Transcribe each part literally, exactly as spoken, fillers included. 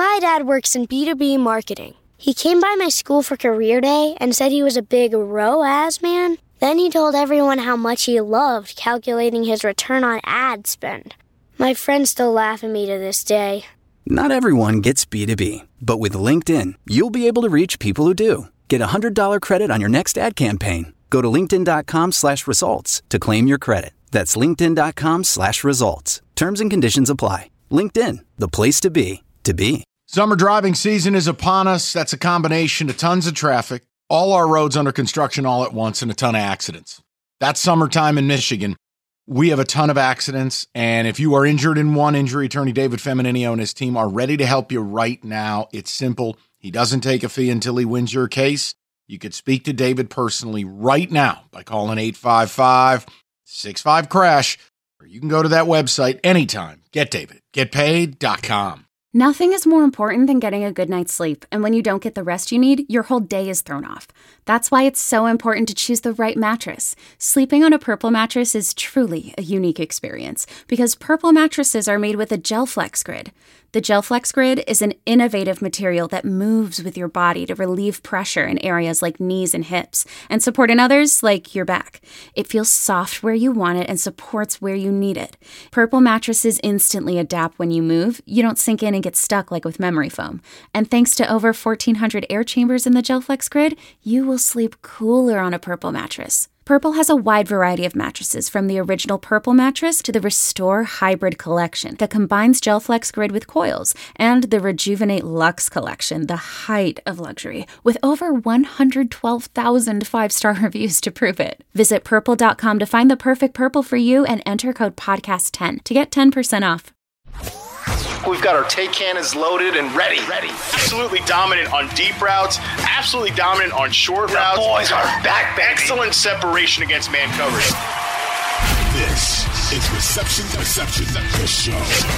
My dad works in B two B marketing. He came by my school for career day and said he was a big R O A S man. Then he told everyone how much he loved calculating his return on ad spend. My friends still laugh at me to this day. Not everyone gets B two B, but with LinkedIn, you'll be able to reach people who do. Get a one hundred dollars credit on your next ad campaign. Go to linkedin.com slash results to claim your credit. That's linkedin.com slash results. Terms and conditions apply. LinkedIn, the place to be, to be. Summer driving season is upon us. That's a combination of tons of traffic, all our roads under construction all at once, and a ton of accidents. That's summertime in Michigan. We have a ton of accidents, and if you are injured in one, injury attorney David Feminino and his team are ready to help you right now. It's simple. He doesn't take a fee until he wins your case. You could speak to David personally right now by calling eight five five, six five, crash, or you can go to that website anytime. Get David. Get paid dot com. Nothing is more important than getting a good night's sleep, and when you don't get the rest you need, your whole day is thrown off. That's why it's so important to choose the right mattress. Sleeping on a Purple mattress is truly a unique experience, because Purple mattresses are made with a GelFlex Grid. The GelFlex Grid is an innovative material that moves with your body to relieve pressure in areas like knees and hips, and support in others like your back. It feels soft where you want it and supports where you need it. Purple mattresses instantly adapt when you move. You don't sink in and get stuck like with memory foam. And thanks to over fourteen hundred air chambers in the GelFlex Grid, you will sleep cooler on a Purple mattress. Purple has a wide variety of mattresses, from the original Purple mattress to the Restore Hybrid collection that combines GelFlex Grid with coils, and the Rejuvenate Luxe collection, the height of luxury, with over one hundred twelve thousand five-star reviews to prove it. Visit purple dot com to find the perfect Purple for you and enter code podcast ten to get ten percent off. We've got our take cannons loaded and ready. Ready. Absolutely dominant on deep routes. Absolutely dominant on short the routes. Boys are back, baby. Excellent separation against man coverage. This is Reception Perception, the show.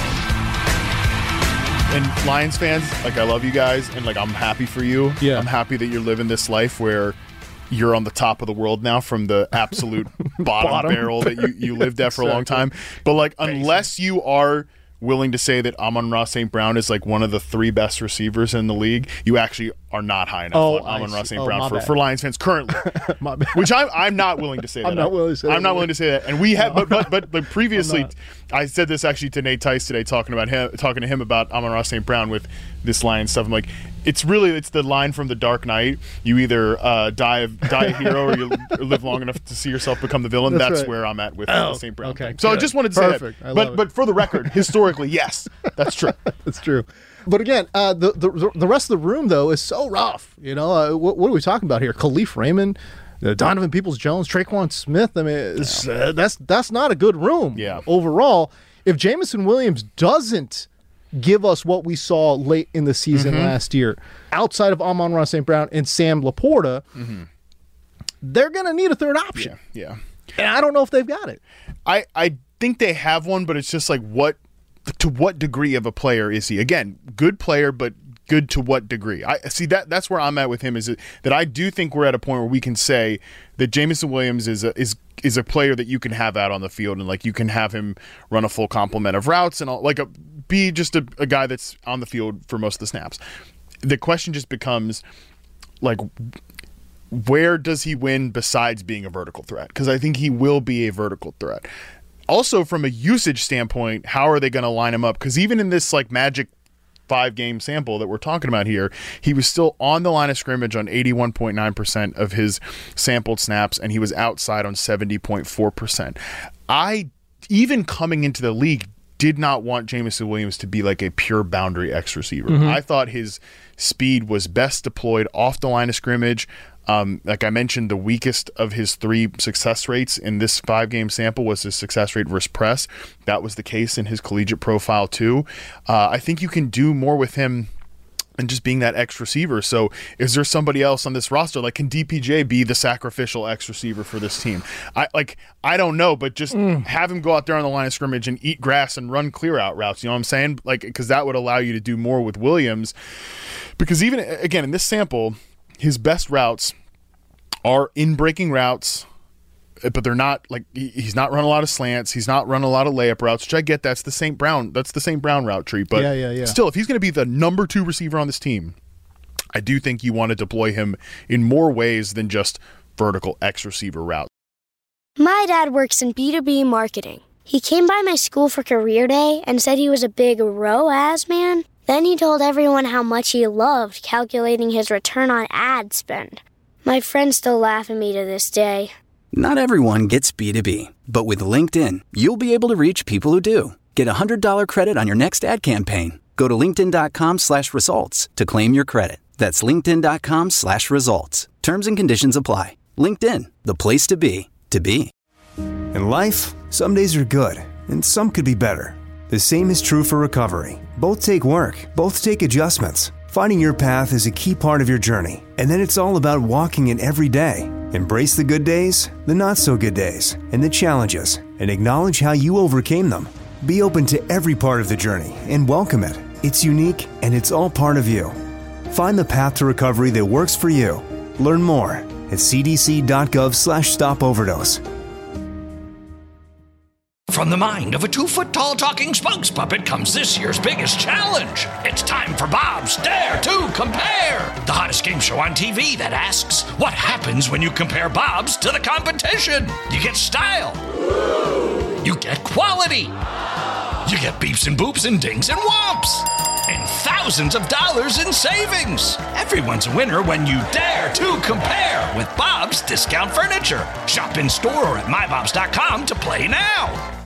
And Lions fans, like, I love you guys, and like, I'm happy for you. Yeah. I'm happy that you're living this life where you're on the top of the world now from the absolute bottom, Bottom. barrel that you, you lived at for exactly. a long time. But like, unless you are willing to say that Amon-Ra Saint Brown is like one of the three best receivers in the league, you actually are not high enough oh, on Amon-Ra Saint oh, Brown for, bad. for Lions fans currently. Which I'm I'm not willing to say that. I'm not willing to say I'm that. not willing to say that. And we have, but but but, but previously, I said this actually to Nate Tice today, talking about him, talking to him about Amon-Ra Saint Brown with this Lions stuff. I'm like, it's really it's the line from The Dark Knight. You either uh, die die a hero, or you live long enough to see yourself become the villain. That's, That's right. where I'm at with oh, Saint Brown. Okay, so good. I just wanted to Perfect. say that. I But love but it. for the record, historically, yes, that's true. That's true. But again, uh, the, the the rest of the room, though, is so rough. You know, uh, what, what are we talking about here? Khalif Raymond, uh, Donovan Peoples-Jones, Traquan Smith. I mean, it's, Yeah. uh, that's that's not a good room Yeah. overall. If Jameson Williams doesn't give us what we saw late in the season Mm-hmm. last year, outside of Amon-Ra Saint Brown and Sam Laporta, Mm-hmm. they're going to need a third option. Yeah, yeah. And I don't know if they've got it. I, I think they have one, but it's just like, what to what degree of a player is he? Again, good player, but good to what degree? I see that that's where I'm at with him, is that I do think we're at a point where we can say that Jameson Williams is a, is is a player that you can have out on the field, and like you can have him run a full complement of routes and all, like a, be just a, a guy that's on the field for most of the snaps. The question just becomes, like, where does he win besides being a vertical threat? Because I think he will be a vertical threat. Also, from a usage standpoint, how are they going to line him up? Because even in this like magic five-game sample that we're talking about here, he was still on the line of scrimmage on eighty-one point nine percent of his sampled snaps, and he was outside on seventy point four percent. I, even coming into the league, did not want Jameson Williams to be like a pure boundary X receiver. Mm-hmm. I thought his speed was best deployed off the line of scrimmage. Um, like I mentioned, the weakest of his three success rates in this five-game sample was his success rate versus press. That was the case in his collegiate profile too. Uh, I think you can do more with him than just being that X receiver. So is there somebody else on this roster? Like, can D P J be the sacrificial X receiver for this team? I like I don't know, but just mm. have him go out there on the line of scrimmage and eat grass and run clear out routes. You know what I'm saying? Like, because that would allow you to do more with Williams. Because even, again, in this sample, his best routes are in breaking routes but they're not like he, he's not running a lot of slants. He's not running a lot of layup routes, which I get. That's the Saint Brown. That's the Saint Brown route tree. But yeah, yeah, yeah. still, if he's going to be the number two receiver on this team, I do think you want to deploy him in more ways than just vertical X receiver routes. My dad works in B two B marketing. He came by my school for career day and said he was a big R O A S man. Then he told everyone how much he loved calculating his return on ad spend. My friends still laugh at me to this day. Not everyone gets B two B, but with LinkedIn, you'll be able to reach people who do. Get a one hundred dollars credit on your next ad campaign. Go to linkedin.com slash results to claim your credit. That's linkedin.com slash results. Terms and conditions apply. LinkedIn, the place to be, to be. In life, some days are good, and some could be better. The same is true for recovery. Both take work, both take adjustments. Finding your path is a key part of your journey, and then it's all about walking it every day. Embrace the good days, the not-so-good days, and the challenges, and acknowledge how you overcame them. Be open to every part of the journey and welcome it. It's unique, and it's all part of you. Find the path to recovery that works for you. Learn more at cdc.gov slash stop overdose. From the mind of a two-foot-tall talking spokes puppet comes this year's biggest challenge. It's time for Bob's Dare to Compare, the hottest game show on T V that asks, what happens when you compare Bob's to the competition? You get style. You get quality. You get beeps and boops and dings and whomps. And thousands of dollars in savings. Everyone's a winner when you dare to compare with Bob's Discount Furniture. Shop in store or at my bobs dot com to play now.